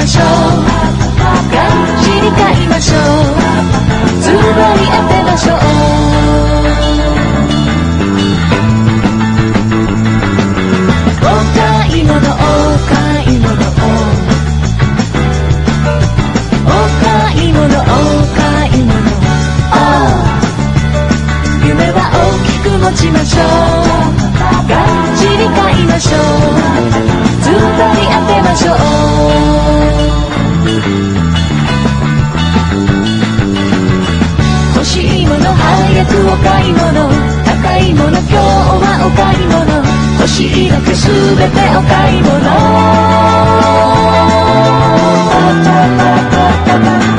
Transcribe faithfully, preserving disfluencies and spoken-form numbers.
しょう。がっちり買いましょう。ズバリ当てましょう。お買い物お買い物お買い物お買い物、夢は大きく持ちましょう。がっちり買いましょう。ズバリ当てましょう。欲しいもの早くお買い物、高いもの今日はお買い物、欲しいだけすべてお買い物。